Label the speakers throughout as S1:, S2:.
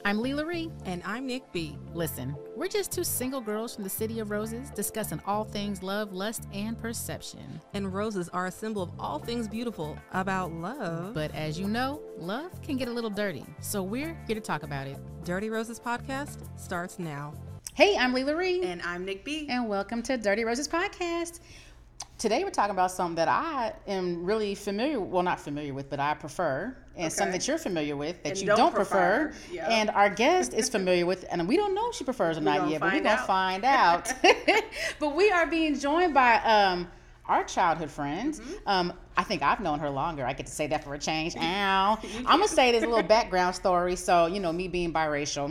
S1: I'm Leela Ree.
S2: And I'm Nick B.
S1: Listen, we're just two single girls from the City of Roses discussing all things love, lust, and perception.
S2: And roses are a symbol of all things beautiful about love.
S1: But as you know, love can get a little dirty, so we're here to talk about it.
S2: Dirty Roses Podcast starts now.
S1: Hey, I'm Leela Ree.
S3: And I'm Nick B.
S1: And welcome to Dirty Roses Podcast. Today we're talking about something that I am really familiar, well, not familiar with, but I prefer, and something that you're familiar with that you don't prefer. Yep. And our guest is familiar with, and we don't know if she prefers or not yet, but we're going to find out. But we are being joined by our childhood friend. Mm-hmm. I think I've known her longer. I get to say that for a change. Ow. I'm going to say this little background story. So, you know, me being biracial.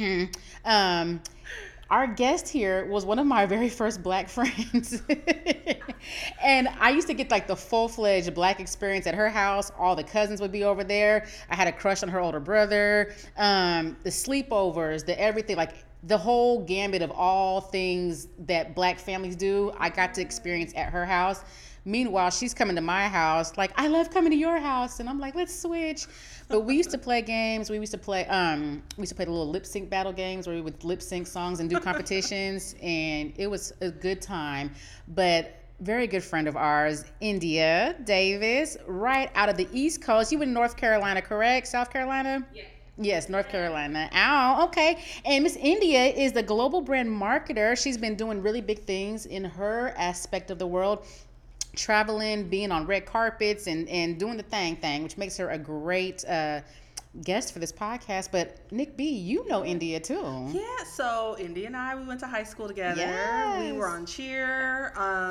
S1: Our guest here was one of my very first black friends. And I used to get like the full-fledged black experience at her house. All the cousins would be over there. I had a crush on her older brother. The sleepovers, the everything, like the whole gambit of all things that black families do, I got to experience at her house. Meanwhile, she's coming to my house, like, I love coming to your house. And I'm like, let's switch. But we used to play games. We used to play the little lip sync battle games where we would lip sync songs and do competitions. And it was a good time. But very good friend of ours, India Davis, right out of the East Coast. You were in North Carolina, correct? South Carolina? Yeah. Yes, North Carolina. Ow, okay. And Miss India is the global brand marketer. She's been doing really big things in her aspect of the world, traveling, being on red carpets, and doing the thing, which makes her a great guest for this podcast. But Nick B, you know India too.
S3: Yeah, so India and we went to high school together.
S1: Yes.
S3: We were on cheer.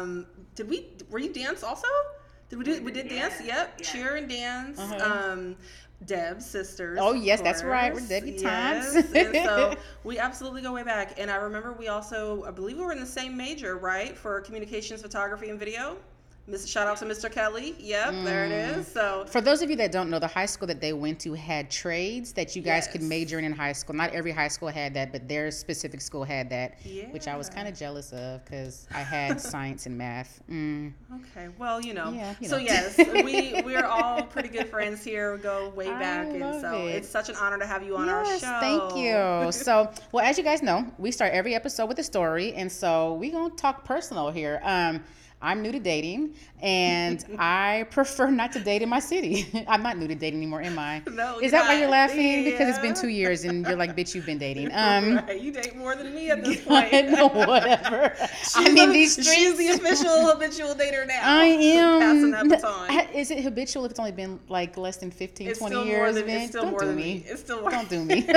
S3: Were you dance also? We did dance? Yep. Yeah. Cheer and dance. Uh-huh. Deb's sisters.
S1: Oh, yes, that's right. We're debutantes.
S3: Yes. And so we absolutely go way back. And I remember I believe we were in the same major, right? For communications, photography, and video. Shout out to Mr. Kelly. Yep, there it is. So
S1: for those of you that don't know, the high school that they went to had trades that you guys could major in high school. Not every high school had that, but their specific school had that, which I was kind of jealous of because I had science and math.
S3: Okay, well, you know.
S1: So
S3: yes, we're all pretty good friends here. We go way back, and so it's such an honor to have you on our show.
S1: Thank you. So, well, as you guys know, we start every episode with a story, and so we're gonna talk personal here. I'm new to dating, and I prefer not to date in my city. I'm not new to dating anymore, am I?
S3: No.
S1: Is that why you're laughing? Yeah. Because it's been 2 years, and you're like, bitch, you've been dating.
S3: Right. You date more than me at this point.
S1: No, whatever. I'm in these streets.
S3: She's the official habitual dater now.
S1: I am.
S3: Passing that baton.
S1: Is it habitual if it's only been like less than 15,
S3: it's
S1: 20 years?
S3: It's still more than me. It's still more.
S1: Don't do me.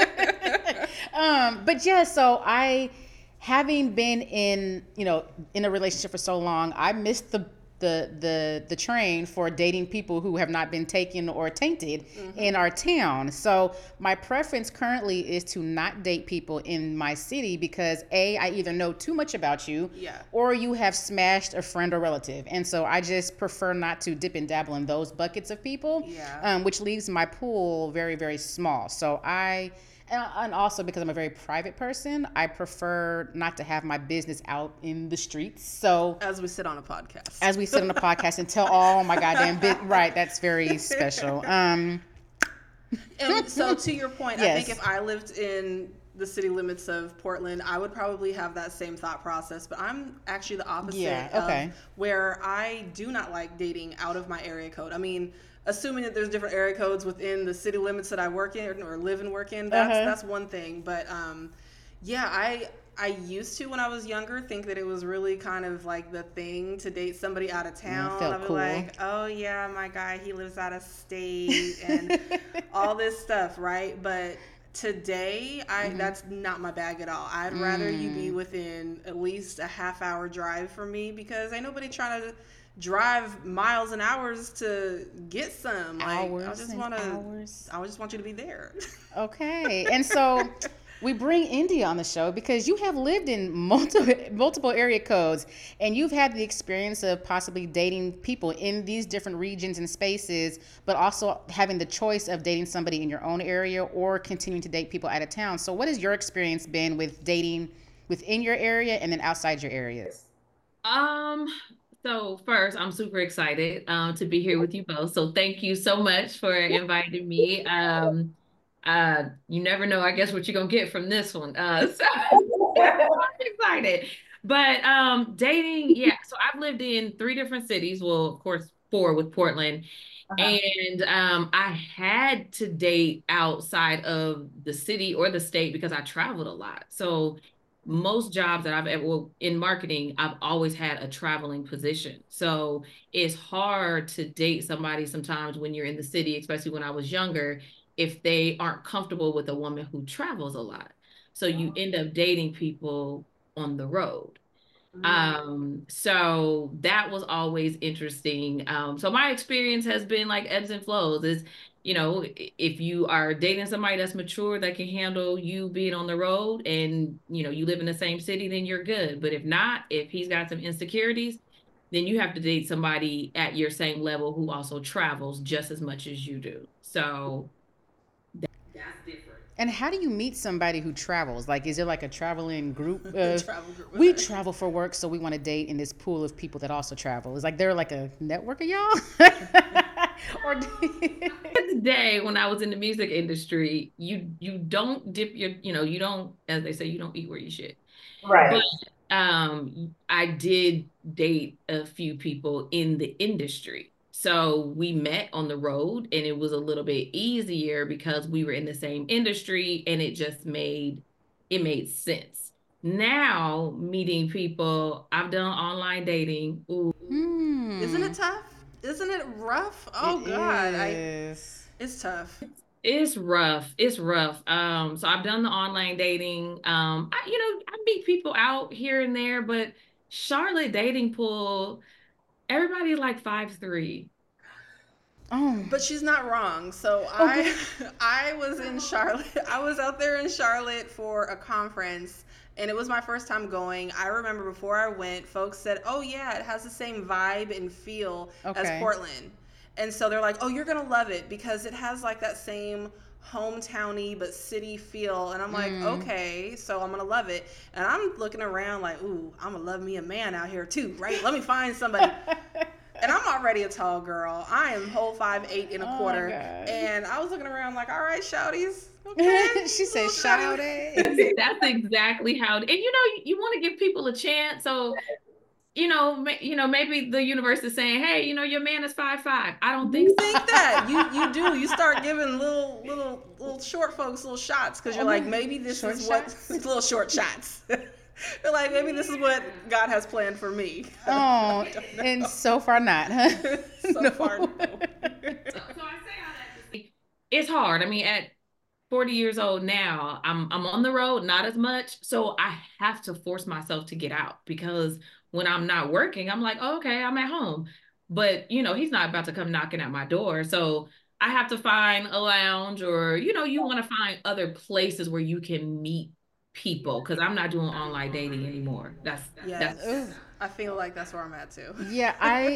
S1: But yeah, so having been in a relationship for so long, I missed the train for dating people who have not been taken or tainted in our town. So my preference currently is to not date people in my city because I either know too much about you or you have smashed a friend or relative. And so I just prefer not to dip and dabble in those buckets of people, which leaves my pool very, very small. So and also because I'm a very private person, I prefer not to have my business out in the streets. So
S3: as we sit on a podcast.
S1: And tell all my goddamn bit. Right, that's very special.
S3: And so to your point, I think if I lived in the city limits of Portland, I would probably have that same thought process. But I'm actually the opposite of where I do not like dating out of my area code. I mean, assuming that there's different area codes within the city limits that I work in or live and work in, that's one thing. But I used to, when I was younger, think that it was really kind of like the thing to date somebody out of town.
S1: Felt
S3: I'd be
S1: cool.
S3: like, oh yeah, my guy, he lives out of state and all this stuff, right? But today, that's not my bag at all. I'd rather you be within at least a half-hour drive from me because ain't nobody trying to drive miles and hours to get some. Like, I just want you to be there.
S1: Okay. And so we bring India on the show because you have lived in multiple area codes and you've had the experience of possibly dating people in these different regions and spaces, but also having the choice of dating somebody in your own area or continuing to date people out of town. So what has your experience been with dating within your area and then outside your areas?
S4: So first, I'm super excited to be here with you both. So thank you so much for inviting me. You never know, I guess, what you're gonna get from this one. So I'm excited. But dating, yeah. So I've lived in 3 different cities. Well, of course, 4 with Portland. And I had to date outside of the city or the state because I traveled a lot. So most jobs that I've ever, well, in marketing, I've always had a traveling position. So it's hard to date somebody sometimes when you're in the city, especially when I was younger, if they aren't comfortable with a woman who travels a lot. So you end up dating people on the road. So that was always interesting. So my experience has been like ebbs and flows. Is, if you are dating somebody that's mature that can handle you being on the road and you live in the same city, then you're good. But if not, if he's got some insecurities, then you have to date somebody at your same level who also travels just as much as you do. So that's different.
S1: And how do you meet somebody who travels? Like, is it like a traveling group?
S3: Travel group.
S1: We travel for work, so we want to date in this pool of people that also travel. Is like they're like a network of y'all? Or
S4: the day when I was in the music industry, you don't dip your, you don't, as they say, you don't eat where you shit.
S5: Right.
S4: But I did date a few people in the industry. So we met on the road and it was a little bit easier because we were in the same industry and it just made sense. Now meeting people, I've done online dating. Ooh.
S3: Isn't it tough? Isn't it rough? Oh God, it's tough.
S4: It's rough. It's rough. So I've done the online dating. I meet people out here and there, but Charlotte dating pool, everybody's like 5'3".
S1: Oh.
S3: But she's not wrong. So I was in Charlotte. I was out there in Charlotte for a conference, and it was my first time going. I remember before I went, folks said, "Oh yeah, it has the same vibe and feel as Portland." And so they're like, "Oh, you're gonna love it because it has like that same hometowny but city feel." And I'm like, "Okay, so I'm gonna love it." And I'm looking around like, "Ooh, I'm gonna love me a man out here too, right? Let me find somebody." And I'm already a tall girl. I am whole 5'8" and a quarter. And I was looking around like, all right, shouties. Okay.
S1: She said shouty.
S4: That's exactly how. And you want to give people a chance. So, maybe the universe is saying, hey, your man is 5'5". I don't think so.
S3: Think that. You do. You start giving little short folks little shots because you're like, maybe this is what little short shots. They're like, maybe this is what God has planned for me.
S1: Oh, and so far not, huh?
S3: So far, no.
S4: So I say all that to say, it's hard. I mean, at 40 years old now, I'm on the road, not as much. So I have to force myself to get out because when I'm not working, I'm like, oh, okay, I'm at home. But, he's not about to come knocking at my door. So I have to find a lounge or, you want to find other places where you can meet people because I'm not doing online dating anymore. That's
S3: I feel like that's where I'm at too.
S1: Yeah,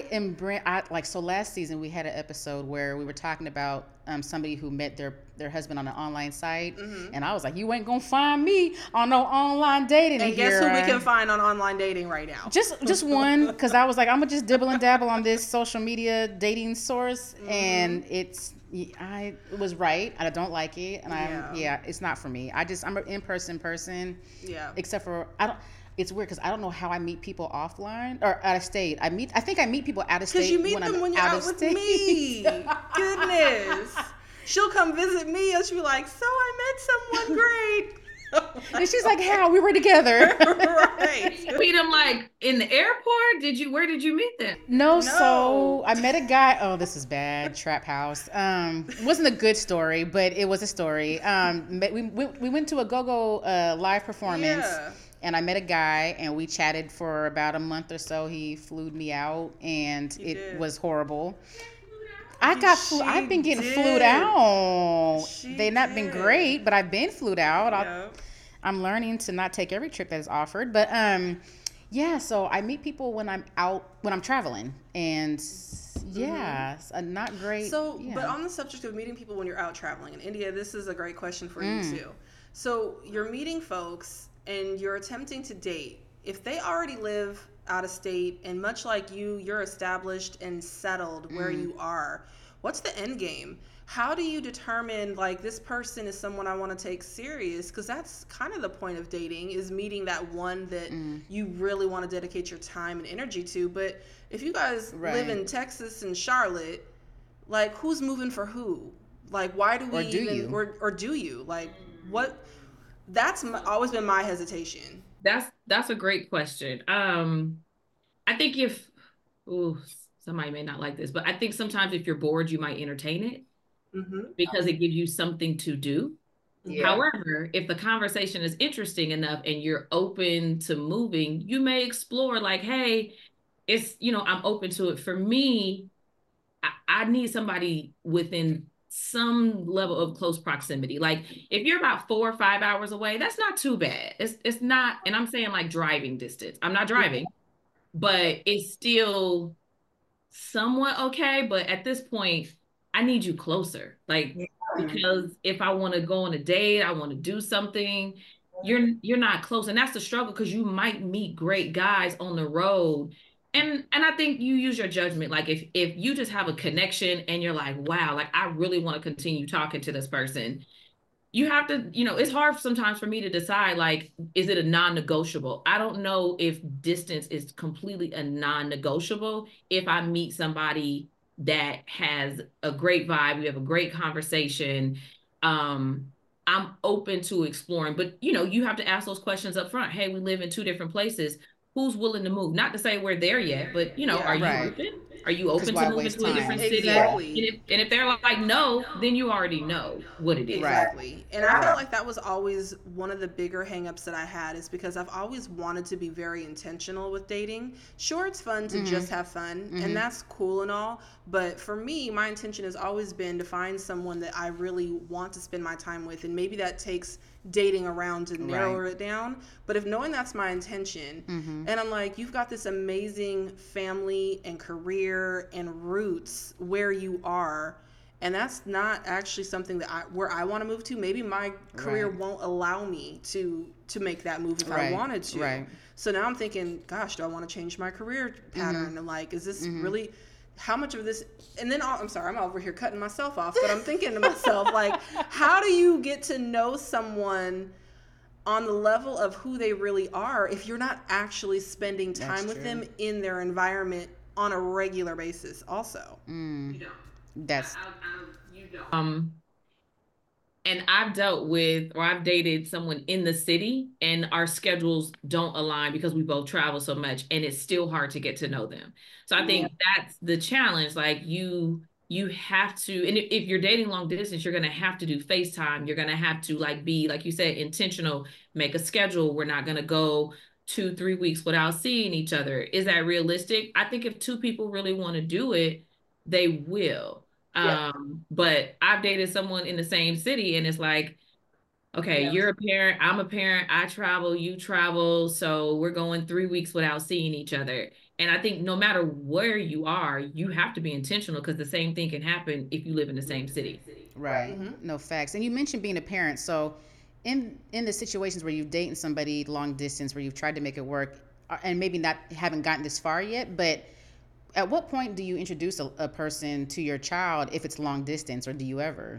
S1: so last season we had an episode where we were talking about somebody who met their husband on an online site, and I was like, you ain't gonna find me on no online dating.
S3: And guess who we can find on online dating right now?
S1: Just one, because I was like, I'm gonna just dibble and dabble on this social media dating source, and I was right. I don't like it, and it's not for me. I'm an in-person person. Yeah. Except for It's weird because I don't know how I meet people offline or out of state. I think I meet people out of state.
S3: Because you meet them when you're out with me. Goodness. She'll come visit me and she'll be like, so I met someone great.
S1: And she's like, how? We were together.
S3: Right.
S4: You meet them like in the airport? Where did you meet them?
S1: No, so I met a guy. Oh, this is bad. Trap house. It wasn't a good story, but it was a story. We went to a go-go live performance. Yeah. And I met a guy, and we chatted for about a month or so. He flew me out, and it was horrible. I've been getting flued out. They've not been great, but I've been flued out. I'm learning to not take every trip that is offered, but so I meet people when I'm traveling, and not great.
S3: So, but on the subject of meeting people when you're out traveling in India, this is a great question for you too. So you're meeting folks and you're attempting to date. If they already live out of state and much like you're established and settled where you are, what's the end game? How do you determine like this person is someone I want to take serious? Because that's kind of the point of dating, is meeting that one that you really want to dedicate your time and energy to. But if you guys live in Texas and Charlotte, like who's moving for who? Like why do we or do you like what? That's always been my hesitation.
S4: That's a great question. I think if somebody may not like this, but I think sometimes if you're bored, you might entertain it because it gives you something to do. Yeah. However, if the conversation is interesting enough and you're open to moving, you may explore like, hey, it's, I'm open to it. For me, I need somebody within some level of close proximity. Like if you're about 4 or 5 hours away, that's not too bad. It's not, and I'm saying like driving distance. I'm not driving, but it's still somewhat okay. But at this point, I need you closer. Like, because if I want to go on a date, I want to do something, you're not close. And that's the struggle, because you might meet great guys on the road. And I think you use your judgment. Like if you just have a connection and you're like, wow, like I really want to continue talking to this person, you have to, it's hard sometimes for me to decide, like, is it a non-negotiable? I don't know if distance is completely a non-negotiable. If I meet somebody that has a great vibe, we have a great conversation, I'm open to exploring. But, you have to ask those questions up front. Hey, we live in 2 different places. Who's willing to move? Not to say we're there yet, but, are you open? Are you open to moving to a different city?
S3: Exactly.
S4: And if they're like, no, then you already know what it is.
S3: Exactly. And I feel like that was always one of the bigger hangups that I had, is because I've always wanted to be very intentional with dating. Sure, it's fun to just have fun, and that's cool and all. But for me, my intention has always been to find someone that I really want to spend my time with. And maybe that takes dating around to narrow it down. But if knowing that's my intention, and I'm like, you've got this amazing family and career and roots where you are, and that's not actually something that where I want to move to. Maybe my career won't allow me to make that move if I wanted to. So now I'm thinking, gosh, do I want to change my career pattern? And like, is this really, how much of this? And then I'm sorry, I'm over here cutting myself off, but I'm thinking to myself, like, how do you get to know someone on the level of who they really are if you're not actually spending time with them in their environment on a regular basis also?
S4: You don't. You don't. And I've dealt with, or I've dated someone in the city, and our schedules don't align because we both travel so much, and it's still hard to get to know them. So I think that's the challenge. Like you have to, and if you're dating long distance, you're going to have to do FaceTime. You're going to have to be, like you said, intentional, make a schedule. We're not going to go 2-3 weeks without seeing each other. Is that realistic? I think if 2 people really want to do it, they will. But I've dated someone in the same city, and it's like, okay, you're a parent, I'm a parent, I travel, you travel, so we're going 3 weeks without seeing each other. And I think no matter where you are, you have to be intentional, because the same thing can happen if you live in the same city.
S1: Right. No, facts. And you mentioned being a parent. So in the situations where you've dated somebody long distance, where you've tried to make it work, and maybe haven't gotten this far yet, but at what point do you introduce a person to your child if it's long distance, or do you ever?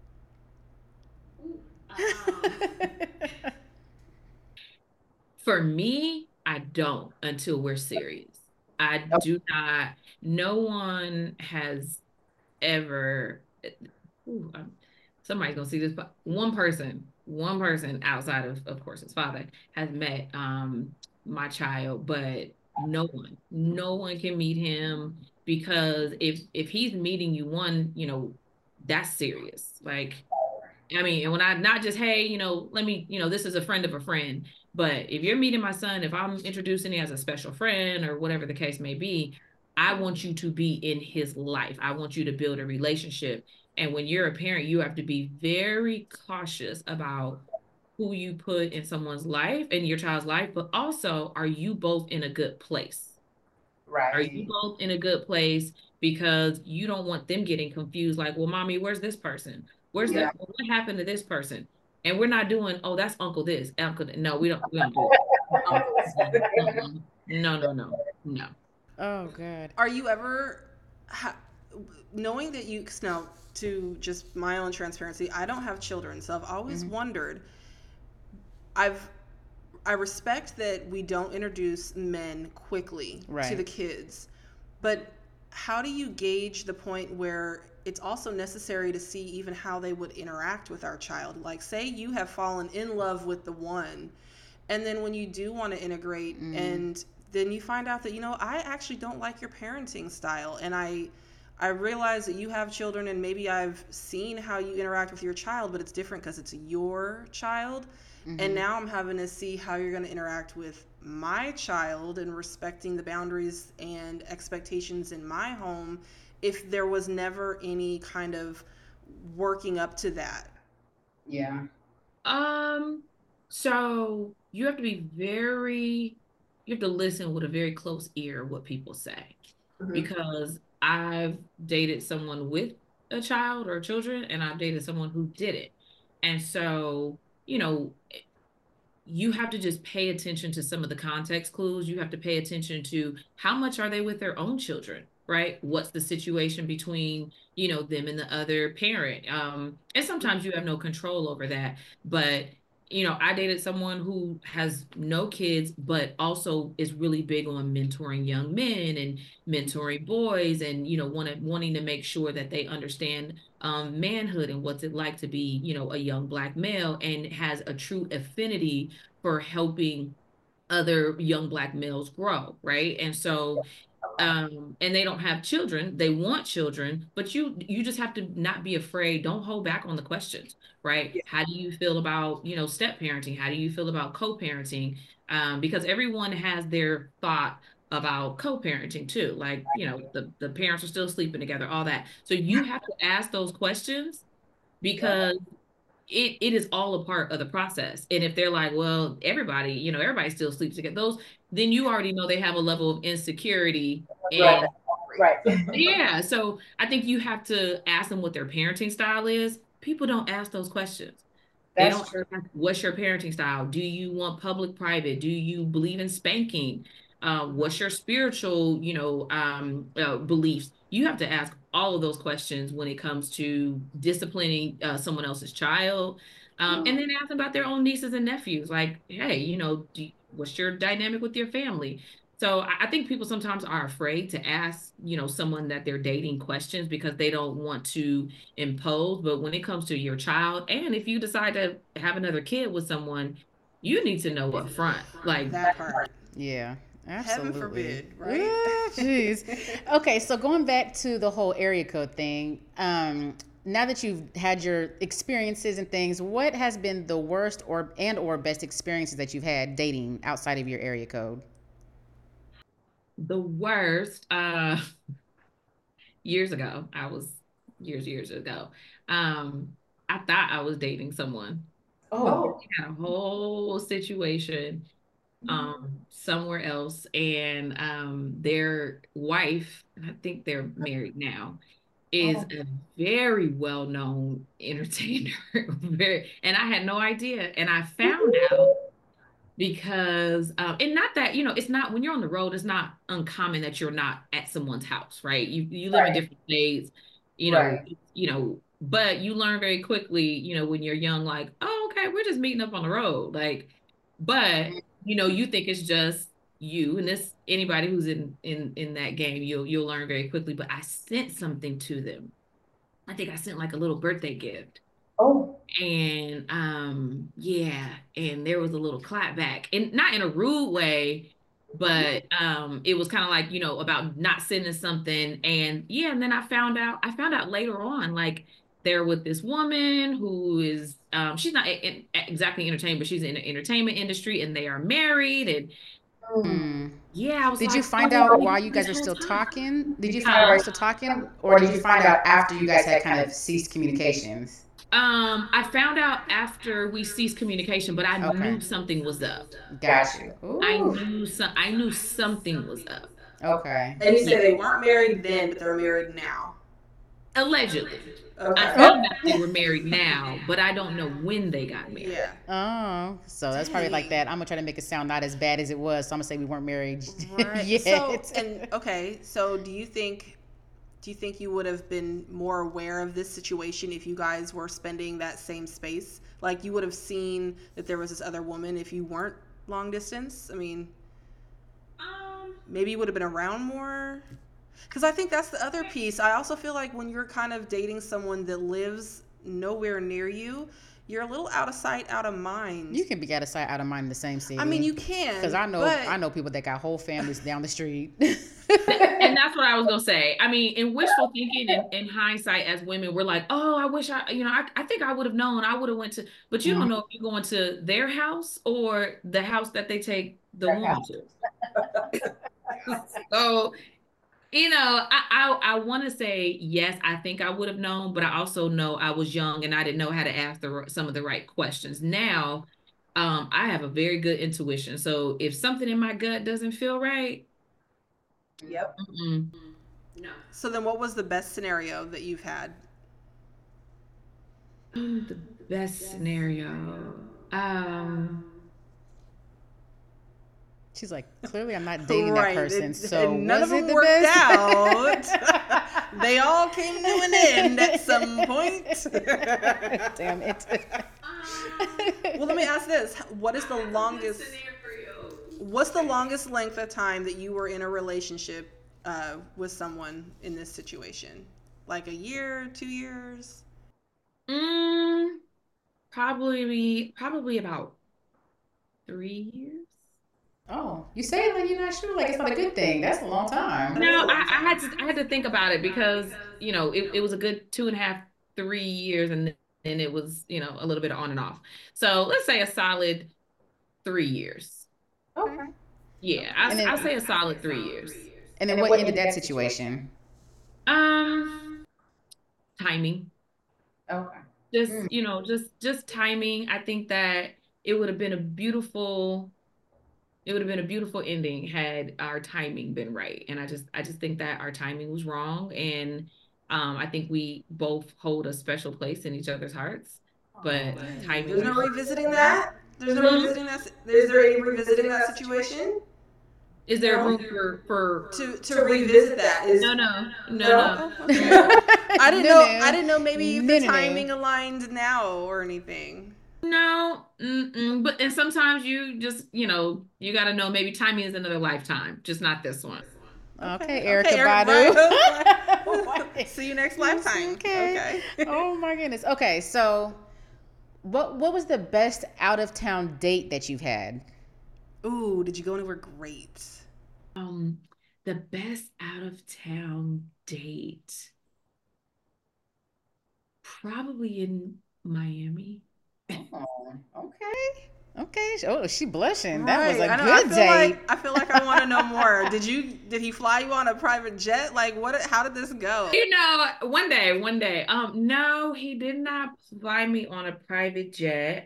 S4: For me, I don't until we're serious. I do not. No one has ever. Somebody's gonna see this, but one person outside of course, his father has met my child, but no one can meet him, because if he's meeting you, that's serious. Like, I mean, and when I not just, hey, let me, this is a friend of a friend, but if you're meeting my son, if I'm introducing you as a special friend or whatever the case may be, I want you to be in his life. I want you to build a relationship. And when you're a parent, you have to be very cautious about who you put in someone's life, in your child's life, but also, are you both in a good place? Right. Are you both in a good place? Because you don't want them getting confused, like, well, mommy, where's this person? Where's that? What happened to this person? And we're not doing, oh, that's uncle this, uncle. No, we don't do it. No.
S1: Oh, God.
S3: Are you ever, knowing that you now, to just my own transparency, I don't have children, so I've always wondered. I respect that we don't introduce men quickly to the kids, but how do you gauge the point where it's also necessary to see even how they would interact with our child? Like, say you have fallen in love with the one, and then when you do want to integrate, and then you find out that, I actually don't like your parenting style, and I realize that you have children, and maybe I've seen how you interact with your child, but it's different because it's your child. And now I'm having to see how you're going to interact with my child and respecting the boundaries and expectations in my home if there was never any kind of working up to that.
S5: Yeah.
S4: So you have to you have to listen with a very close ear what people say, because I've dated someone with a child or children, and I've dated someone who didn't. And so, you have to just pay attention to some of the context clues. You have to pay attention to how much are they with their own children, right? What's the situation between, them and the other parent? And sometimes you have no control over that. But, I dated someone who has no kids, but also is really big on mentoring young men and mentoring boys, and, wanting to make sure that they understand manhood and what's it like to be, a young Black male, and has a true affinity for helping other young Black males grow, right? And so, and they don't have children, they want children, but you just have to not be afraid. Don't hold back on the questions, right? How do you feel about, step parenting? How do you feel about co-parenting? Because everyone has their thought about co-parenting too. Like, the parents are still sleeping together, all that. So you have to ask those questions, because it is all a part of the process. And if they're like, well, everybody still sleeps together, then you already know they have a level of insecurity. And
S5: right.
S4: Yeah. So I think you have to ask them what their parenting style is. People don't ask those questions. They don't ask, what's your parenting style? Do you want public, private? Do you believe in spanking? What's your spiritual, beliefs? You have to ask all of those questions when it comes to disciplining someone else's child. And then ask them about their own nieces and nephews. Like, hey, what's your dynamic with your family? So I think people sometimes are afraid to ask, someone that they're dating questions because they don't want to impose. But when it comes to your child, and if you decide to have another kid with someone, you need to know up front. Like
S3: that part.
S1: Yeah. Absolutely.
S3: Heaven forbid, right?
S1: Jeez. Okay, so going back to the whole area code thing, now that you've had your experiences and things, what has been the worst or best experiences that you've had dating outside of your area code?
S4: The worst, years ago, years ago, I thought I was dating someone. We had a whole situation somewhere else, and their wife, I think they're married now, is a very well-known entertainer. And I had no idea, and I found out because and not that, it's not, when you're on the road, it's not uncommon that you're not at someone's house, right? You live in different states, but you learn very quickly, when you're young, like, oh, okay, we're just meeting up on the road, like, but you think it's just you, and this, anybody who's in that game, you'll learn very quickly. But I sent something to them. I think I sent like a little birthday gift. And and there was a little clapback, and not in a rude way, but it was kind of like, about not sending something. And then I found out later on, like, they're with this woman who is she's not exactly entertainment, but she's in the entertainment industry, and they are married. And I was
S1: Did you find out while you guys are still talking? Did you find out while you're still talking, or did you find out after you guys had kind of ceased communications?
S4: I found out after we ceased communication, but I knew something was up.
S1: Got you.
S4: I knew something was up.
S1: Okay.
S3: And you said they weren't married then, but they're married now.
S4: Allegedly.
S3: Okay.
S4: I found out they were married now, but I don't know when they got married.
S3: Yeah.
S1: Oh, so that's probably like that. I'm gonna try to make it sound not as bad as it was. So I'm gonna say we weren't married
S3: right.
S1: yet.
S3: So do you think do you think you would have been more aware of this situation if you guys were spending that same space? Like, you would have seen that there was this other woman if you weren't long distance? I mean, maybe you would have been around more? Because I think that's the other piece. I also feel like when you're kind of dating someone that lives nowhere near you, you're a little out of sight, out of mind.
S1: You can be out of sight, out of mind in the same city.
S3: I mean, you can.
S1: Because I know people that got whole families down the street.
S4: And that's what I was gonna say. I mean, in wishful thinking and in hindsight, as women, we're like, oh, I wish I think I would have known. I would have went to, but you don't know if you're going to their house or the house that they take the woman to. So, I want to say, yes, I think I would have known, but I also know I was young and I didn't know how to ask some of the right questions. Now, I have a very good intuition. So if something in my gut doesn't feel right,
S5: yep.
S3: No. So then what was the best scenario that you've had?
S4: The best scenario.
S1: She's like, clearly I'm not dating that person. So
S3: none of them worked out. They all came to an end at some point.
S1: Damn it.
S3: Well, let me ask this. What's the longest length of time that you were in a relationship with someone in this situation? Like a year, 2 years?
S4: Probably about 3 years.
S1: Oh, you say it like you're not sure, like it's not a good thing. That's a long time.
S4: No, I had to think about it because it was a good 2.5, 3 years, and it was a little bit on and off. So let's say a solid 3 years.
S1: Okay.
S4: Yeah, I'll say a solid 3 years.
S1: And then what ended that situation?
S4: Timing.
S1: Okay.
S4: Just timing. I think that it would have been a beautiful ending had our timing been right. And I just think that our timing was wrong. And I think we both hold a special place in each other's hearts. But timing.
S3: There's no revisiting that? There's no revisiting that? Is there any revisiting that situation?
S4: Is there room for
S3: to revisit that?
S4: No.
S3: I didn't know maybe the timing aligned now or anything.
S4: No, but and sometimes you just you got to know maybe timing is another lifetime, just not this one.
S1: Okay, Erykah Badu.
S3: See you next lifetime. Okay.
S1: Oh my goodness. Okay, so what was the best out of town date that you've had?
S3: Ooh, did you go anywhere great?
S4: The best out of town date, probably in Miami.
S1: Oh, okay. Oh, she blushing. That was a good date.
S3: I feel like I want to know more. Did he fly you on a private jet? Like how did this go?
S4: One day. No, he did not fly me on a private jet.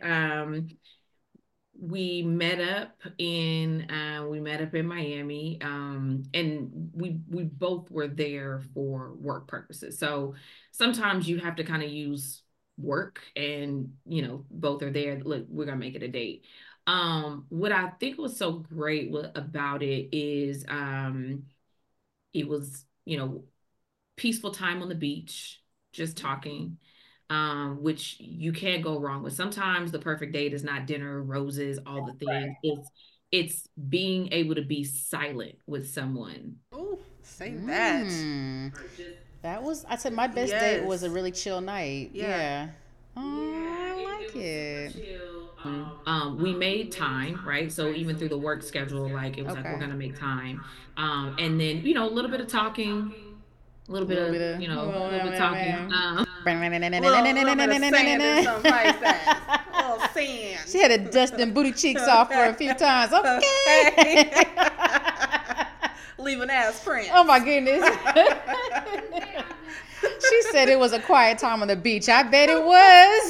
S4: We met up in Miami, and we both were there for work purposes. So sometimes you have to kind of use work, and both are there. Look, we're gonna make it a date. What I think was so great about it is it was peaceful time on the beach, just talking. Which you can't go wrong with. Sometimes the perfect date is not dinner, roses, all the things. It's being able to be silent with someone.
S3: Oh, say that.
S1: I said my best date was a really chill night. Yeah. Oh, I like it.
S4: We made time, right? So even through the work schedule, like it was like we're gonna make time. And then a little bit of talking. A little bit of talking.
S1: She had to dust them booty cheeks off for a few times. Okay.
S3: Leave an ass print.
S1: Oh my goodness. She said it was a quiet time on the beach. I bet it was.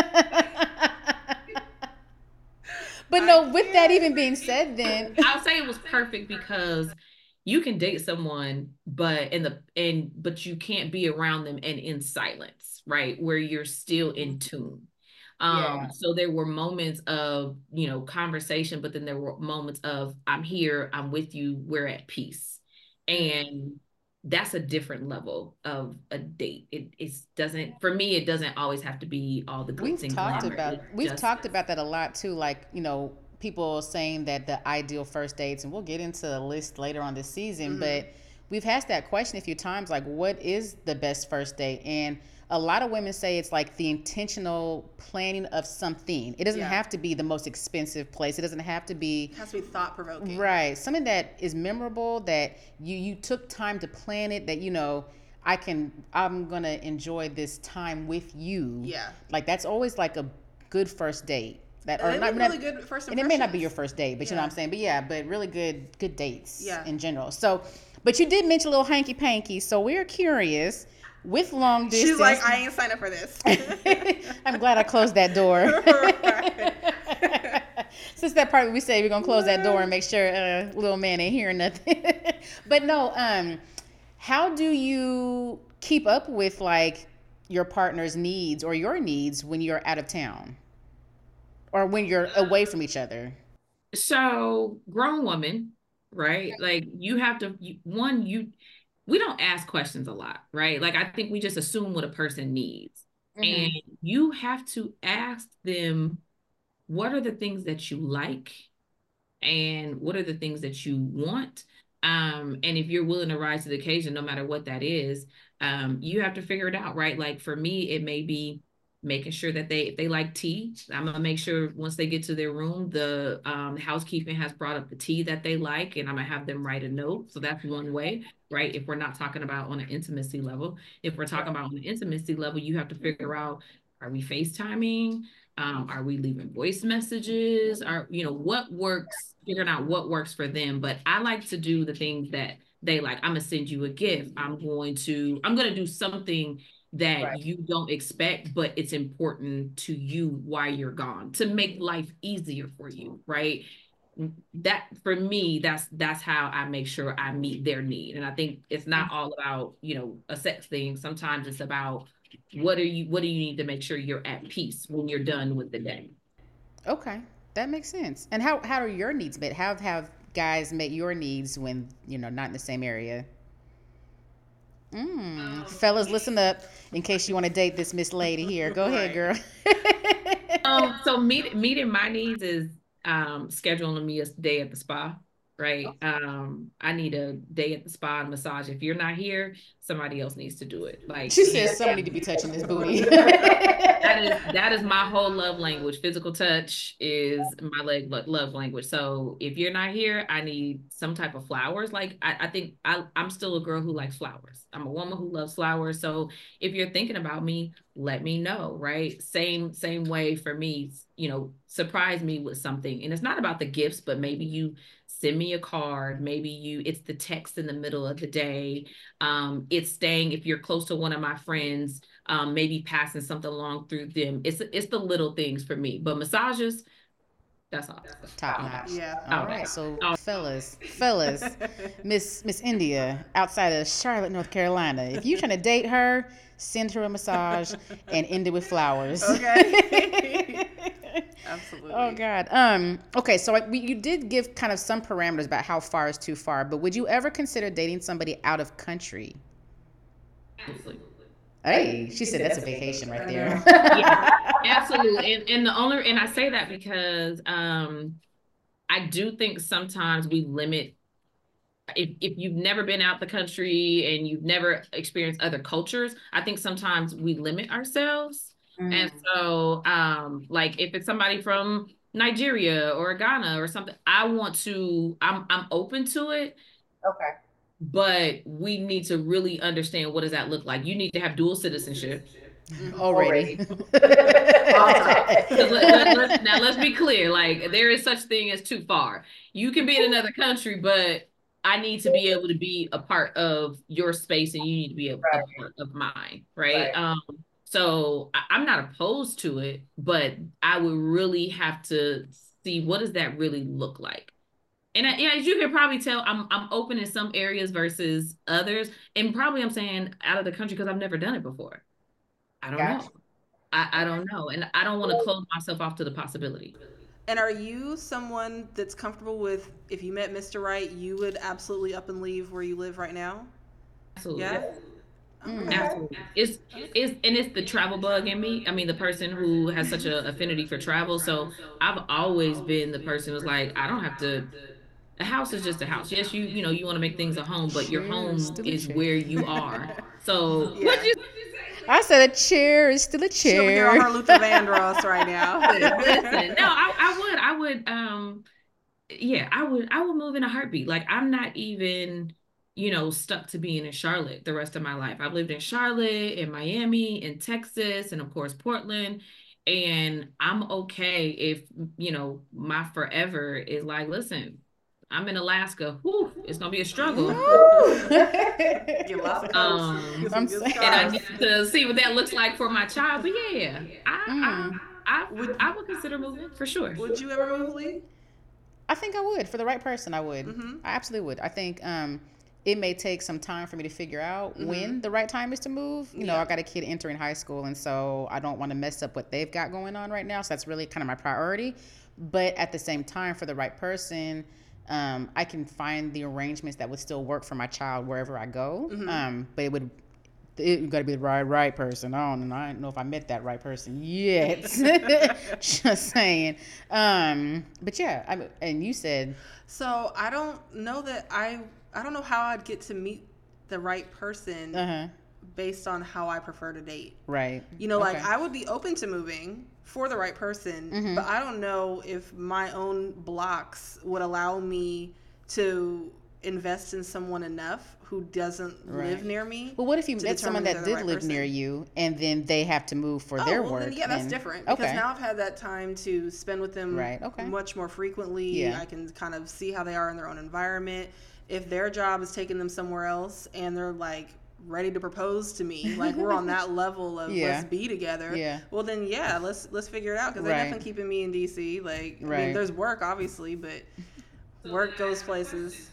S1: But no, with that even being said, then
S4: I'll say it was perfect because you can date someone, but you can't be around them and in silence, right? Where you're still in tune. So there were moments of, conversation, but then there were moments of, I'm here, I'm with you, we're at peace. And that's a different level of a date. It doesn't, for me, it doesn't always have to be all the glitz and glamour.
S1: We've talked about that a lot too. Like, you know, people saying that the ideal first dates, and we'll get into a list later on this season, but we've asked that question a few times, like, what is the best first date? And a lot of women say it's like the intentional planning of something. It doesn't have to be the most expensive place. It doesn't have to be.
S3: It has to be thought provoking.
S1: Right. Something that is memorable, that you took time to plan it, that, you know, I'm going to enjoy this time with you.
S3: Yeah.
S1: Like, that's always like a good first date. That, or
S3: not really good first impressions.
S1: And it may not be your first date, but you know what I'm saying? But really good dates in general. So, but you did mention a little hanky panky. So we're curious. With long distance.
S3: She's like, I ain't signed up for this.
S1: I'm glad I closed that door. Since that part we say we're going to close that door and make sure little man ain't hearing nothing. But no, how do you keep up with like your partner's needs or your needs when you're out of town? Or when you're away from each other?
S4: So, grown woman, right? Like you have to, we don't ask questions a lot, right? Like I think we just assume what a person needs. And you have to ask them, what are the things that you like? And what are the things that you want? And if you're willing to rise to the occasion, no matter what that is, you have to figure it out, right? Like for me, it may be making sure that if they like tea, I'm gonna make sure once they get to their room, the housekeeping has brought up the tea that they like, and I'm gonna have them write a note. So that's one way, right? If we're not talking about on an intimacy level. If we're talking about on an intimacy level, you have to figure out, are we FaceTiming? Are we leaving voice messages? What works, figuring out what works for them. But I like to do the things that they like. I'm gonna send you a gift. I'm gonna do something that you don't expect, but it's important to you while you're gone to make life easier for you, right? That for me, that's how I make sure I meet their need. And I think it's not all about, a sex thing. Sometimes it's about what do you need to make sure you're at peace when you're done with the day.
S1: Okay, that makes sense. And how are your needs met? How have guys met your needs when not in the same area? Fellas, listen up in case you want to date this Miss Lady here. Go ahead, girl.
S4: So meeting my needs is scheduling me a day at the spa, right? I need a day at the spa and massage. If you're not here, somebody else needs to do it. Like
S1: she says, somebody need to be touching this booty.
S4: that is my whole love language. Physical touch is my love language. So if you're not here, I need some type of flowers. Like I think I'm still a girl who likes flowers. I'm a woman who loves flowers. So if you're thinking about me, let me know, right? Same way for me, surprise me with something. And it's not about the gifts, but maybe you send me a card. Maybe it's the text in the middle of the day. It's staying, if you're close to one of my friends, maybe passing something along through them. It's the little things for me, but massages, that's all.
S1: Top notch.
S3: Yeah.
S1: All right. So fellas, Miss India, outside of Charlotte, North Carolina, if you're trying to date her, send her a massage and end it with flowers.
S3: Okay. Absolutely.
S1: Oh God. Okay. So you did give kind of some parameters about how far is too far, but would you ever consider dating somebody out of country?
S4: Absolutely.
S1: Hey, she said that's a vacation right there.
S4: Yeah, absolutely. And I say that because I do think sometimes we limit, if you've never been out the country and you've never experienced other cultures, I think sometimes we limit ourselves. And so like if it's somebody from Nigeria or Ghana or something, I'm open to it.
S5: Okay.
S4: But we need to really understand, what does that look like? You need to have dual citizenship.
S1: Already.
S4: Now let's be clear. Like there is such thing as too far. You can be in another country, but I need to be able to be a part of your space and you need to be a part of mine. Right. So I'm not opposed to it, but I would really have to see, what does that really look like? And as you can probably tell, I'm open in some areas versus others. And probably I'm saying out of the country because I've never done it before. I don't know. I don't know. And I don't want to close myself off to the possibility.
S3: And are you someone that's comfortable with, if you met Mr. Right, you would absolutely up and leave where you live right now?
S4: Absolutely.
S3: Yeah.
S4: Absolutely. It's the travel bug in me. I mean, the person who has such an affinity for travel. So I've always been the person who's like, I don't have to. A house is just a house. Yes, you want to make things a home, but your home is where you are. So
S3: Yeah.
S4: what you
S1: I said a chair is still a chair.
S3: She over here on her Luther Vandross right now.
S4: listen? No, I would. Yeah, I would move in a heartbeat. Like I'm not even, stuck to being in Charlotte the rest of my life. I've lived in Charlotte, in Miami, in Texas, and of course Portland. And I'm okay if, my forever is like, listen, I'm in Alaska. Whew, it's gonna be a struggle.
S3: You lost the coast.
S4: And I need to see what that looks like for my child. But yeah, I would consider moving for sure.
S3: Would you ever move, Lee?
S1: I think I would. For the right person, I would.
S3: Mm-hmm.
S1: I absolutely would. I think it may take some time for me to figure out when the right time is to move. You know, I got a kid entering high school, and so I don't want to mess up what they've got going on right now. So that's really kind of my priority. But at the same time, for the right person, I can find the arrangements that would still work for my child wherever I go. But it got to be the right person. I don't know if I met that right person yet. Just saying. But yeah, and you said.
S3: So I don't know that I don't know how I'd get to meet the right person based on how I prefer to date.
S1: Right.
S3: Like I would be open to moving for the right person, but I don't know if my own blocks would allow me to invest in someone enough who doesn't live near me.
S1: Well, what if you met someone that did live near you and then they have to move for their work?
S3: Then, that's different. Because now I've had that time to spend with them much more frequently. Yeah. I can kind of see how they are in their own environment. If their job is taking them somewhere else and they're like ready to propose to me, like we're on that level of let's be together. Well then let's figure it out, because they're definitely keeping me in DC. Like I mean, there's work obviously, but work goes places.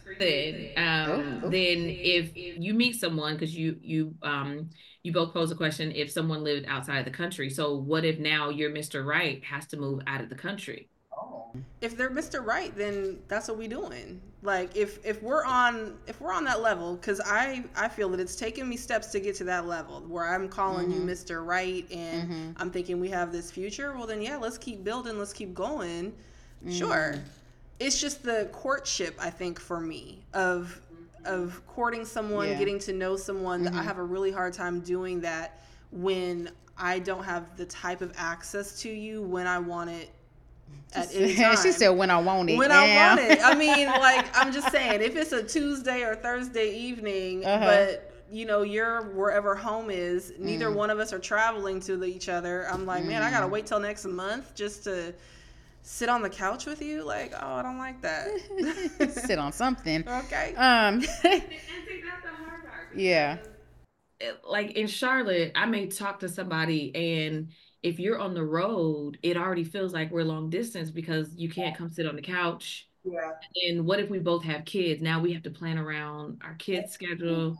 S4: Then if you meet someone, because you both pose a question, if someone lived outside the country, so what if now your Mr. Right has to move out of the country?
S3: If they're Mr. Right, then that's what we doing. Like if we're on that level, because I feel that it's taken me steps to get to that level where I'm calling you Mr. Right, and I'm thinking we have this future. Well then let's keep building, let's keep going. Sure. It's just the courtship, I think, for me, of courting someone, getting to know someone. I have a really hard time doing that when I don't have the type of access to you when I want it at any time.
S1: She said when I want it.
S3: When I want it. I mean, like, I'm just saying, if it's a Tuesday or Thursday evening, but you're wherever home is, neither one of us are traveling to each other. I'm like, man, I got to wait till next month just to sit on the couch with you. Like, oh, I don't like that.
S1: Sit on something.
S3: Okay.
S4: And see, that's the hard part.
S1: Yeah.
S4: Like in Charlotte, I may talk to somebody, and if you're on the road, it already feels like we're long distance because you can't come sit on the couch.
S3: Yeah.
S4: And what if we both have kids? Now we have to plan around our kids' schedule.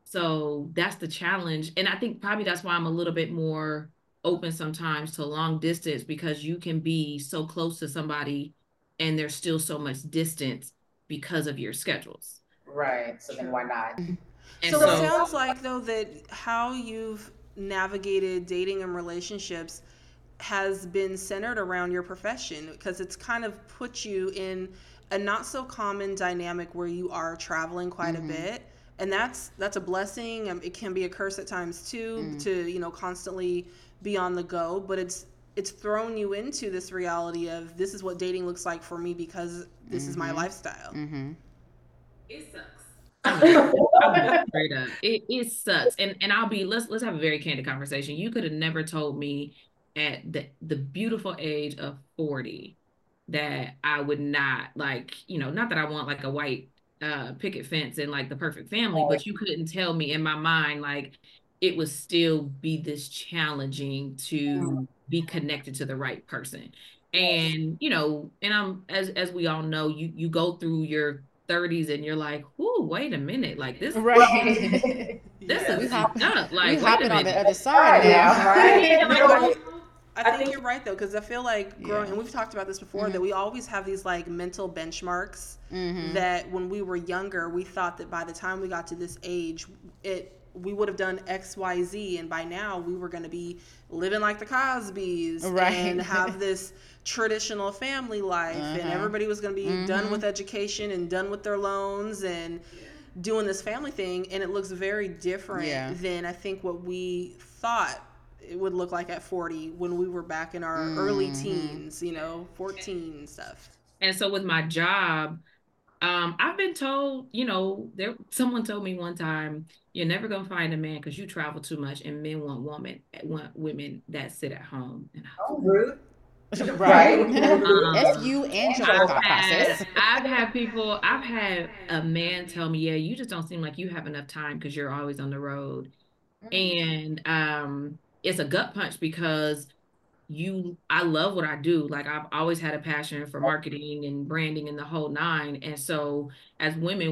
S4: So that's the challenge. And I think probably that's why I'm a little bit more open sometimes to long distance, because you can be so close to somebody and there's still so much distance because of your schedules.
S5: Right. So then why not?
S3: So it sounds like, though, that how you've navigated dating and relationships has been centered around your profession, because it's kind of put you in a not so common dynamic where you are traveling quite a bit. And that's a blessing. It can be a curse at times too, to constantly be on the go, but it's thrown you into this reality of this is what dating looks like for me because this is my lifestyle.
S4: It sucks. Straight up. It sucks. And let's have a very candid conversation. You could have never told me at the beautiful age of 40 that I would not, like, not that I want like a white picket fence and like the perfect family, but you couldn't tell me in my mind like it would still be this challenging to be connected to the right person. And and I'm as we all know, you go through your 30s and you're like, "Ooh, wait a minute, like this
S1: right
S4: this is up. Like,
S1: we hopping on the other side now,
S3: right? I think you're right, though, because I feel like growing, and we've talked about this before, that we always have these like mental benchmarks that when we were younger, we thought that by the time we got to this age, we would have done XYZ, and by now we were going to be living like the Cosbys, right, and have this traditional family life, and everybody was going to be done with education and done with their loans and doing this family thing, and it looks very different than I think what we thought it would look like at 40 when we were back in our early teens, 14 stuff.
S4: And so with my job, I've been told, someone told me one time, you're never gonna find a man because you travel too much, and men want women that sit at home.
S5: Rude.
S1: Right. That's you and your thought process.
S4: I've had a man tell me, yeah, you just don't seem like you have enough time because you're always on the road. And it's a gut punch because I love what I do. Like, I've always had a passion for marketing and branding and the whole nine. And so as women,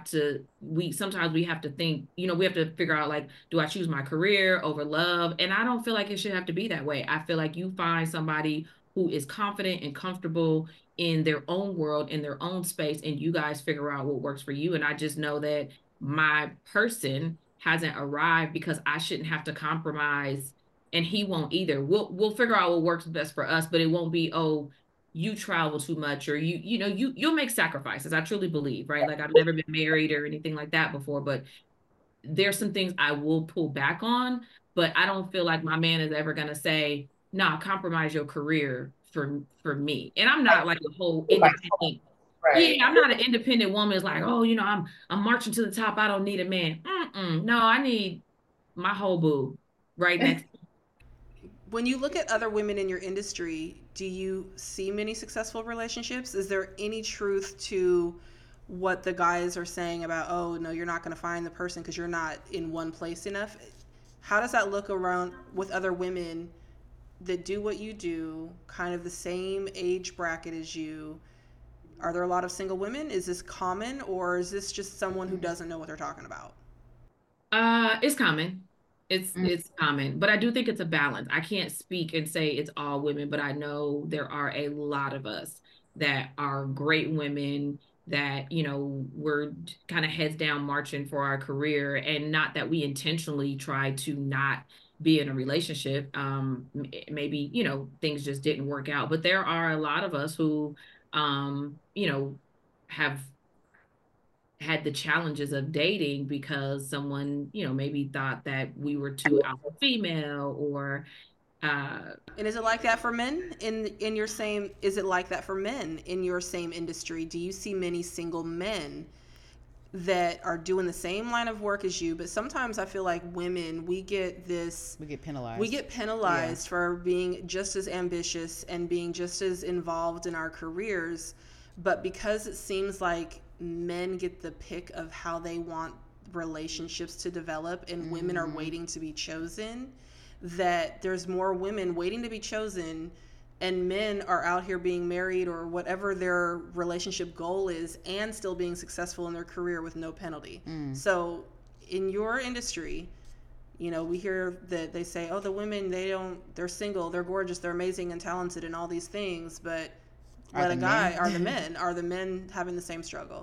S4: sometimes we have to think, we have to figure out, like, do I choose my career over love? And I don't feel like it should have to be that way. I feel like you find somebody who is confident and comfortable in their own world, in their own space, and you guys figure out what works for you. And I just know that my person hasn't arrived because I shouldn't have to compromise, and he won't either. We'll figure out what works best for us, but it won't be, oh, you travel too much, or you'll make sacrifices. I truly believe, right? Like, I've never been married or anything like that before, but there's some things I will pull back on, but I don't feel like my man is ever gonna say, nah, compromise your career for me. And I'm not like a whole independent. Right. Yeah, I'm not an independent woman. It's like, oh, I'm marching to the top. I don't need a man. No, I need my whole boo right next to me.
S3: When you look at other women in your industry, do you see many successful relationships? Is there any truth to what the guys are saying about, oh, no, you're not going to find the person because you're not in one place enough? How does that look around with other women that do what you do, kind of the same age bracket as you? Are there a lot of single women? Is this common, or is this just someone who doesn't know what they're talking about?
S4: It's common. It's common, but I do think it's a balance. I can't speak and say it's all women, but I know there are a lot of us that are great women that, we're kind of heads down marching for our career, and not that we intentionally try to not be in a relationship. Maybe, things just didn't work out, but there are a lot of us who, have had the challenges of dating because someone, maybe thought that we were too alpha female, or
S3: and is it like that for men in your same, is it like that for men in your same industry? Do you see many single men that are doing the same line of work as you? But sometimes I feel like women, we get penalized for being just as ambitious and being just as involved in our careers, but because it seems like men get the pick of how they want relationships to develop, and women are waiting to be chosen, that there's more women waiting to be chosen, and men are out here being married or whatever their relationship goal is, and still being successful in their career with no penalty. So in your industry, we hear that they say, oh, the women, they're single, they're gorgeous, they're amazing and talented and all these things, but are the men having the same struggle?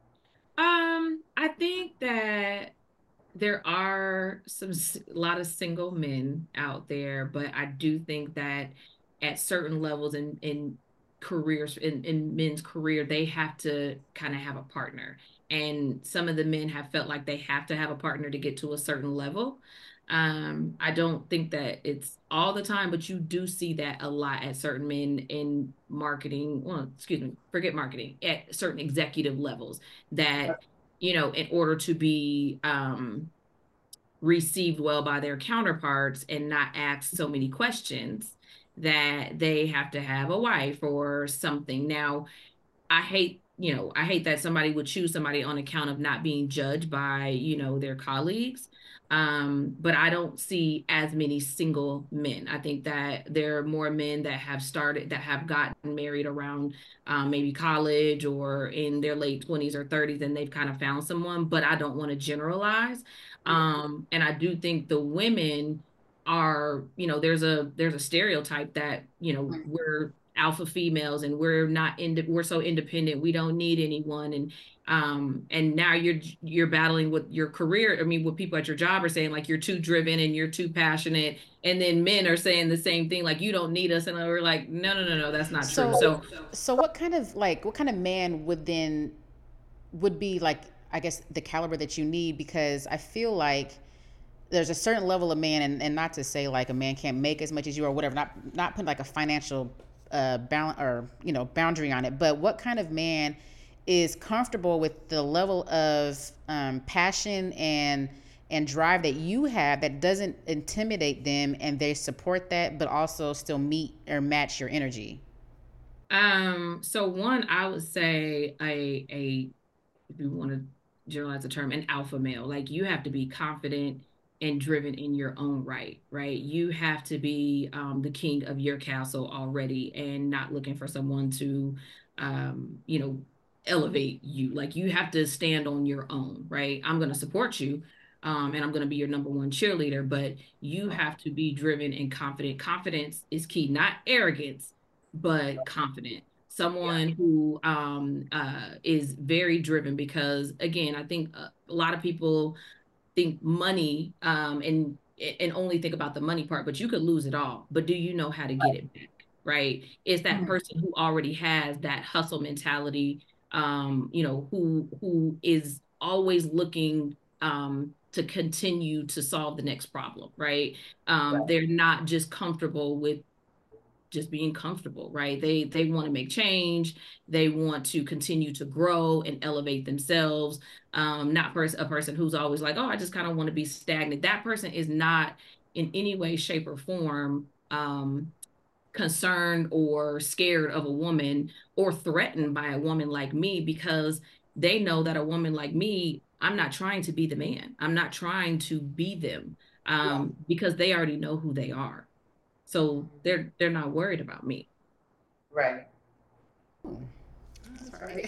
S4: I think that there are a lot of single men out there, but I do think that at certain levels in careers, in men's career, they have to kind of have a partner. And some of the men have felt like they have to have a partner to get to a certain level. I don't think that it's all the time, but you do see that a lot at certain men in marketing. Well, forget marketing, at certain executive levels, that, in order to be received well by their counterparts and not ask so many questions, that they have to have a wife or something. Now, I hate that somebody would choose somebody on account of not being judged by, their colleagues. But I don't see as many single men. I think that there are more men that have gotten married around maybe college or in their late 20s or 30s, and they've kind of found someone, but I don't want to generalize. And I do think the women are, there's a stereotype that, we're alpha females and we're so independent, we don't need anyone. And now you're battling with your career. I mean, what people at your job are saying, like, you're too driven and you're too passionate. And then men are saying the same thing, like, you don't need us. And we're like, no, that's not true.
S1: So what kind of man would be like, I guess, the caliber that you need? Because I feel like there's a certain level of man, and not to say like a man can't make as much as you or whatever, not putting like a financial balance or boundary on it, but what kind of man is comfortable with the level of passion and drive that you have that doesn't intimidate them, and they support that but also still meet or match your energy?
S4: So one, I would say a if you want to generalize the term, an alpha male. Like, you have to be confident and driven in your own right? You have to be the king of your castle already, and not looking for someone to, elevate you. Like, you have to stand on your own, right? I'm going to support you, and I'm going to be your number one cheerleader, but you have to be driven and confident. Confidence is key, not arrogance, but confident. Someone who is very driven, because again, I think a lot of people think money and only think about the money part, but you could lose it all. But do you know how to get it back? Right? It's that person who already has that hustle mentality, who is always looking to continue to solve the next problem, right? They're not just comfortable with just being comfortable, right? They want to make change. They want to continue to grow and elevate themselves. Not a person who's always like, oh, I just kind of want to be stagnant. That person is not in any way, shape, or form concerned or scared of a woman or threatened by a woman like me, because they know that a woman like me, I'm not trying to be the man. I'm not trying to be them, because they already know who they are. So they're not worried about me.
S5: Right.
S3: Right.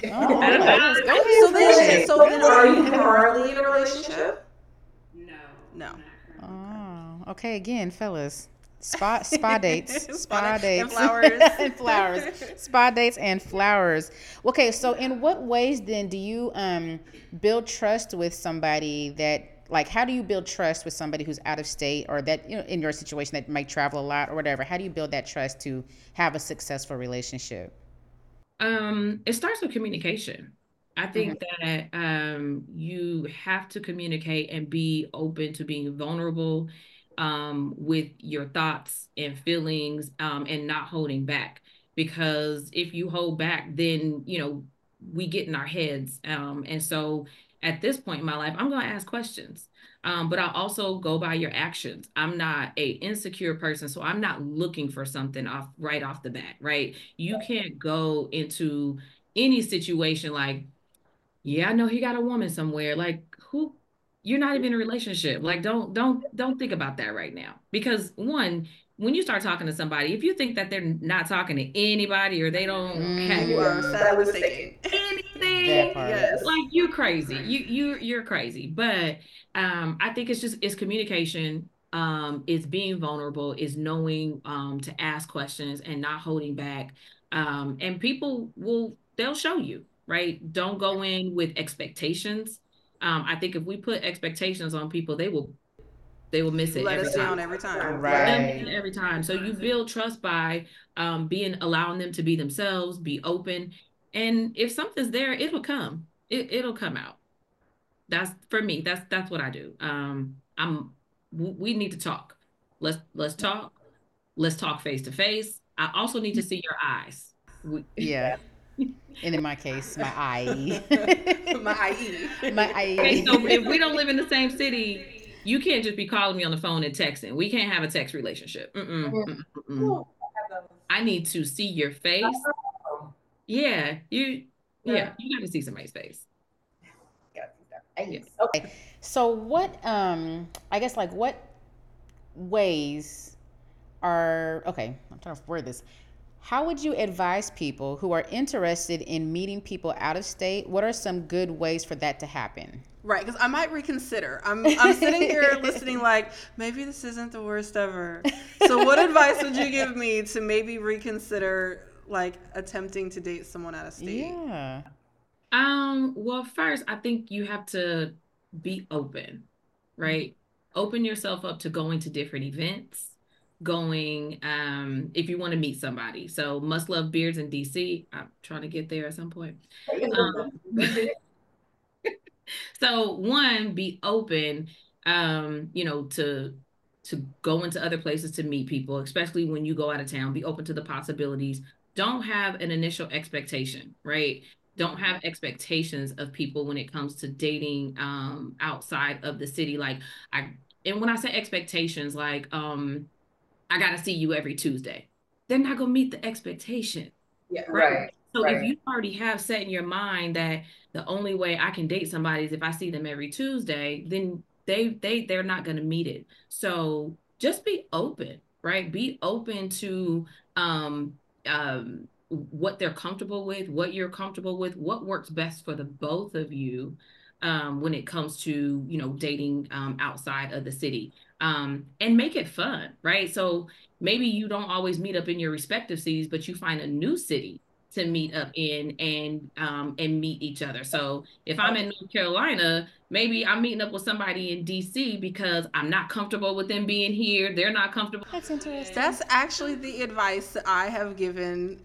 S6: So then are you currently in a relationship?
S3: No.
S1: Oh, okay. Again, fellas, spa dates, spa dates,
S3: and flowers,
S1: and flowers, spa dates and flowers. Okay, so in what ways then do you build trust with somebody that? Like, how do you build trust with somebody who's out of state, or that, in your situation, that might travel a lot or whatever? How do you build that trust to have a successful relationship?
S4: It starts with communication. I think that you have to communicate and be open to being vulnerable with your thoughts and feelings, and not holding back. Because if you hold back, then, we get in our heads. And so at this point in my life, I'm going to ask questions, but I'll also go by your actions. I'm not a insecure person, so I'm not looking for something right off the bat, right? You can't go into any situation like, yeah, I know he got a woman somewhere. Like, who? You're not even in a relationship. Like, don't think about that right now. Because one, when you start talking to somebody, if you think that they're not talking to anybody, or they don't have
S3: you are sadly mistaken.
S4: Anything, yes. Like, you're crazy. You're crazy. But I think it's communication. It's being vulnerable. Is knowing to ask questions and not holding back. And people they'll show you, right? Don't go in with expectations. I think if we put expectations on people, they will miss it
S3: Let
S4: every
S3: us
S4: time.
S3: down every time.
S1: Right.
S4: Every time. So you build trust by allowing them to be themselves, be open. And if something's there, it'll come. It'll come out. That's, for me, that's what I do. We need to talk. Let's talk. Let's talk face to face. I also need to see your eyes.
S1: Yeah. And in my case, my eye.
S3: My IE.
S1: My eye.
S4: Okay, so if we don't live in the same city, you can't just be calling me on the phone and texting. We can't have a text relationship. I need to see your face. Yeah, you got to see somebody's face.
S1: Yeah. Okay. So what, I guess, like, what ways are, okay, I'm trying to word this. How would you advise people who are interested in meeting people out of state? What are some good ways for that to happen?
S3: Right, because I might reconsider. I'm sitting here listening like, maybe this isn't the worst ever. So what advice would you give me to maybe reconsider like attempting to date someone out of state?
S1: Yeah.
S4: Well, first, I think you have to be open, right? Open yourself up to going to different events, going, if you want to meet somebody. So Must Love Beards in DC. I'm trying to get there at some point. So one, be open, to go into other places to meet people, especially when you go out of town. Be open to the possibilities. Don't have an initial expectation, right? Don't have expectations of people when it comes to dating outside of the city. And when I say expectations, like I gotta see you every Tuesday. They're not gonna meet the expectation.
S5: Yeah, right.
S4: So if you already have set in your mind that the only way I can date somebody is if I see them every Tuesday, then they're not gonna meet it. So just be open, right? Be open to what they're comfortable with, what you're comfortable with, what works best for the both of you when it comes to, dating outside of the city. And make it fun, right? So maybe you don't always meet up in your respective cities, but you find a new city to meet up in and meet each other. So if I'm in North Carolina, maybe I'm meeting up with somebody in DC because I'm not comfortable with them being here. They're not comfortable.
S1: That's interesting.
S3: That's actually the advice that I have given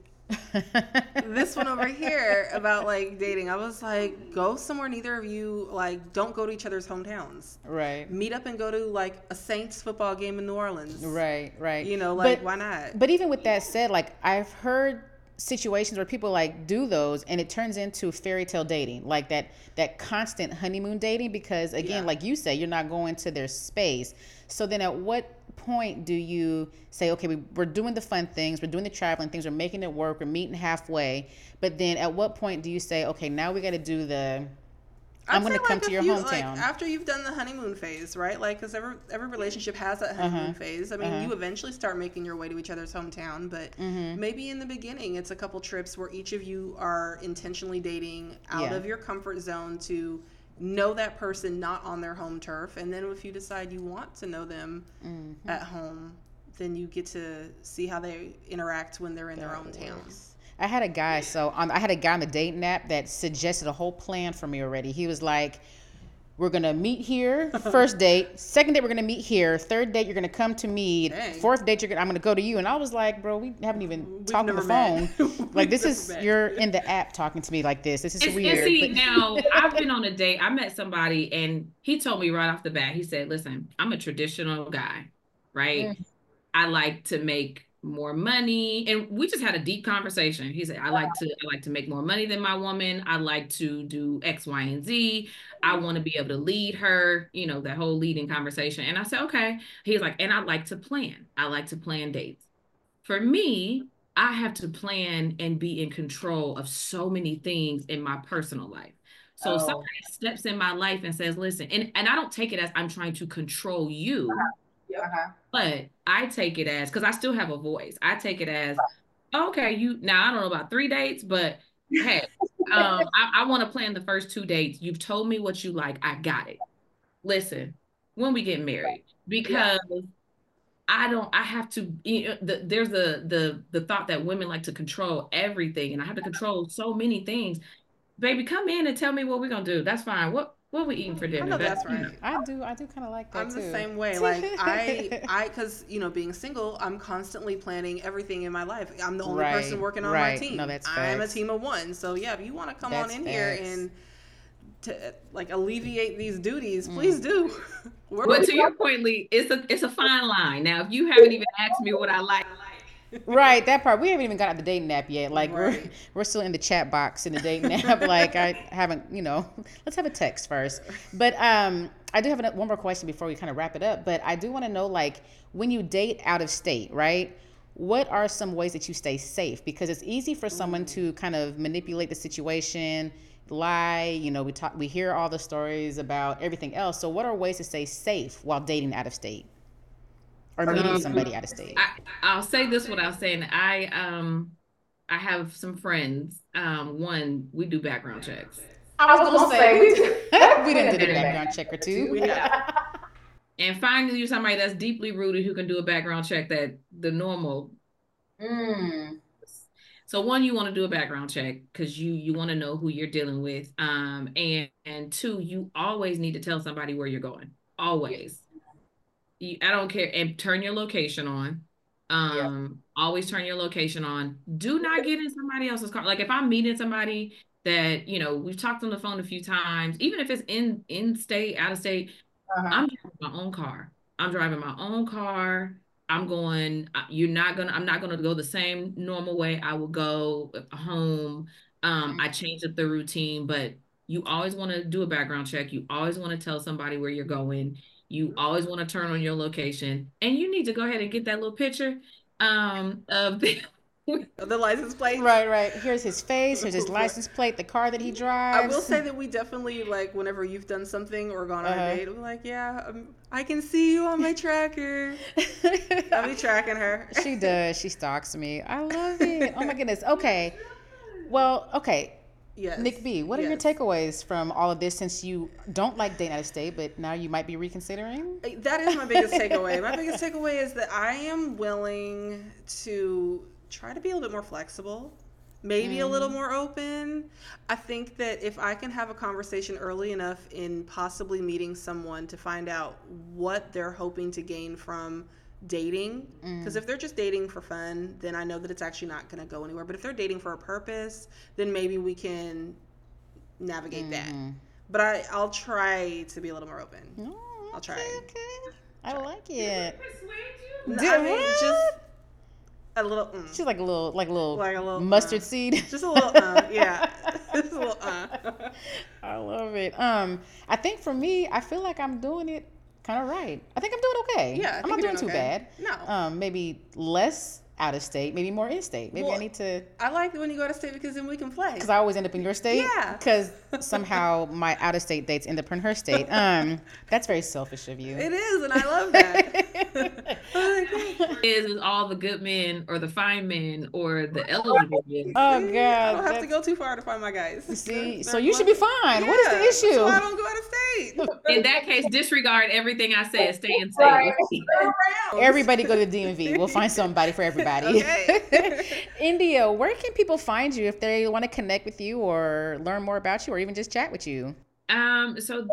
S3: this one over here about like dating. I was like, go somewhere neither of you like don't go to each other's hometowns.
S1: Right.
S3: Meet up and go to like a Saints football game in New Orleans.
S1: Right.
S3: Why not?
S1: But even with that said, like I've heard situations where people like do those and it turns into fairy tale dating, like that constant honeymoon dating, because again, like you say, you're not going to their space. So then at what point do you say, okay, we're doing the fun things, we're doing the traveling things, we're making it work, we're meeting halfway, but then at what point do you say, okay, now we got to do the I'm going to come to your hometown.
S3: After you've done the honeymoon phase, right? Like, because every relationship has that honeymoon phase. I mean, you eventually start making your way to each other's hometown, but maybe in the beginning, it's a couple trips where each of you are intentionally dating out of your comfort zone to know that person not on their home turf. And then if you decide you want to know them at home, then you get to see how they interact when they're in their own towns.
S1: I had a guy, I had a guy on the dating app that suggested a whole plan for me already. He was like, we're going to meet here, first date. Second date, we're going to meet here. Third date, you're going to come to me. Dang. Fourth date, I'm going to go to you. And I was like, bro, we haven't even talked on the phone. Like, you're in the app talking to me like this. This is weird.
S4: And see, now, I've been on a date. I met somebody, and he told me right off the bat, he said, listen, I'm a traditional guy, right? I like to make more money, and we just had a deep conversation. He said, I like to make more money than my woman. I like to do X, Y, and Z. I want to be able to lead her, that whole leading conversation. And I said, okay. He's like, and I like to plan. I like to plan dates. For me, I have to plan and be in control of so many things in my personal life. So somebody steps in my life and says, listen, and I don't take it as I'm trying to control you. But I take it as, because I still have a voice, I take it as, okay, now I don't know about 3 dates, but hey, I want to plan the first 2 dates. You've told me what you like. I got it. Listen, when we get married, because I have to, there's the thought that women like to control everything, and I have to control so many things. Baby, come in and tell me what we're going to do. That's fine. What we eating for dinner?
S3: I know that's right.
S1: I do kind of like that too.
S3: I'm the same way. Like because being single, I'm constantly planning everything in my life. I'm the only person working on my team.
S1: No, that's facts.
S3: I'm a team of one. So yeah, if you want to come on in here and to alleviate these duties, please do.
S4: But to your point, Lee, it's a fine line. Now, if you haven't even asked me what I like.
S1: Right, that part. We haven't even got out the dating app yet. Like we're still in the chat box in the dating app. Like I haven't, let's have a text first. But I do have one more question before we kind of wrap it up. But I do want to know, like, when you date out of state, right? What are some ways that you stay safe? Because it's easy for someone to kind of manipulate the situation, lie. We hear all the stories about everything else. So what are ways to stay safe while dating out of state? Or meeting somebody out of state.
S4: I'll say this without saying I have some friends. One, we do background checks.
S5: I was gonna say
S1: we didn't do a background check or two.
S4: And finding you somebody that's deeply rooted who can do a background check that the normal. So one, you want to do a background check because you want to know who you're dealing with. And two, you always need to tell somebody where you're going. Always. I don't care. And turn your location on. Always turn your location on. Do not get in somebody else's car. Like if I'm meeting somebody that, we've talked on the phone a few times, even if it's in state, out of state, I'm driving my own car. I'm not going to go the same normal way I will go home. I changed up the routine, but you always want to do a background check. You always want to tell somebody where you're going. You always want to turn on your location, and you need to go ahead and get that little picture of the
S3: license plate.
S1: Right. Here's his face. Here's his license plate. The car that he drives.
S3: I will say that we definitely, like, whenever you've done something or gone on a date, we're like, yeah, I can see you on my tracker. I'll be tracking her.
S1: She does. She stalks me. I love it. Oh my goodness. Okay. Well, okay.
S3: Yes.
S1: Nick B, what are your takeaways from all of this, since you don't like dating out of state, but now you might be reconsidering?
S3: That is my biggest takeaway. My biggest takeaway is that I am willing to try to be a little bit more flexible, maybe a little more open. I think that if I can have a conversation early enough in possibly meeting someone to find out what they're hoping to gain from dating, because if they're just dating for fun, then I know that it's actually not going to go anywhere. But if they're dating for a purpose, then maybe we can navigate that. But I'll try to be a little more open. I'll try.
S1: Okay. I like it.
S3: I mean, just a little.
S1: She's like a little mustard seed.
S3: Just a little. Yeah. Just a little.
S1: I love it. I think for me, I feel like I'm doing it kind of right. I think I'm doing okay.
S3: Yeah,
S1: I'm not doing too bad.
S3: No.
S1: Maybe less out of state, maybe more in state. Maybe I need to.
S3: I like when you go out of state because then we can play.
S1: Because I always end up in your state.
S3: Yeah.
S1: Because somehow my out of state dates end up in her state. That's very selfish of you.
S3: It is, and I love that.
S4: Is all the good men or the fine men or the eligible men.
S1: Oh God!
S3: I don't have to go too far to find my guys.
S1: See, so you should be fine. What is the issue?
S3: So I don't go out of state.
S4: In that case, disregard everything I said. Stay in state.
S1: Everybody go to the DMV. We'll find somebody for everybody.
S3: Okay.
S1: India, where can people find you if they want to connect with you or learn more about you or even just chat with you?
S4: So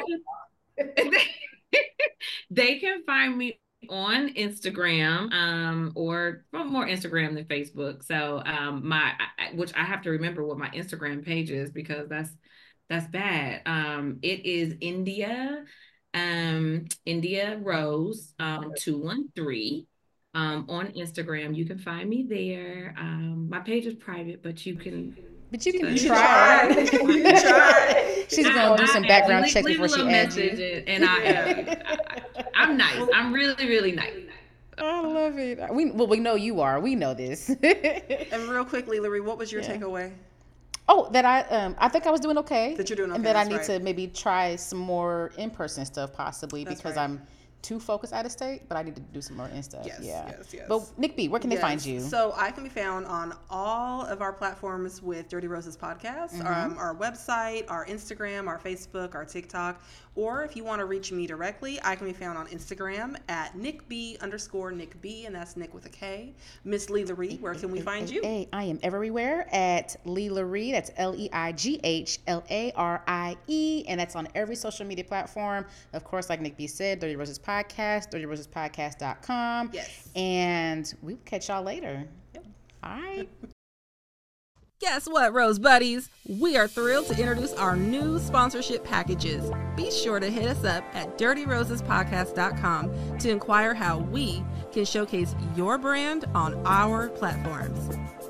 S4: they can find me on Instagram, or more Instagram than Facebook. So which I have to remember what my Instagram page is because that's bad. It is India Rose 213. On Instagram, you can find me there. My page is private, but you can
S1: try.
S3: You can try.
S1: She's gonna do some background checks before she adds you.
S4: And I'm nice. I'm really, really nice.
S1: I love it. We know you are. We know this.
S3: And real quickly, Larry, what was your takeaway?
S1: Oh, that I think I was doing okay.
S3: That you're doing okay.
S1: And that I need to maybe try some more in-person stuff possibly because I'm too focused out of state, but I need to do some more in stuff.
S3: Yes.
S1: But Nick B, where can they find you?
S3: So I can be found on all of our platforms with Dirty Roses Podcast, our website, our Instagram, our Facebook, our TikTok. Or if you want to reach me directly, I can be found on Instagram at NickB_Nick B, and that's Nick with a K. Miss Leila Ree, where can we find you?
S1: I am everywhere at Leila Ree. That's LEIGHLARIE, and that's on every social media platform. Of course, like Nick B said, Dirty Roses Podcast, DirtyRosesPodcast.com.
S3: Yes.
S1: And we'll catch y'all later.
S3: Yep.
S1: All right.
S2: Guess what, Rose Buddies? We are thrilled to introduce our new sponsorship packages. Be sure to hit us up at DirtyRosesPodcast.com to inquire how we can showcase your brand on our platforms.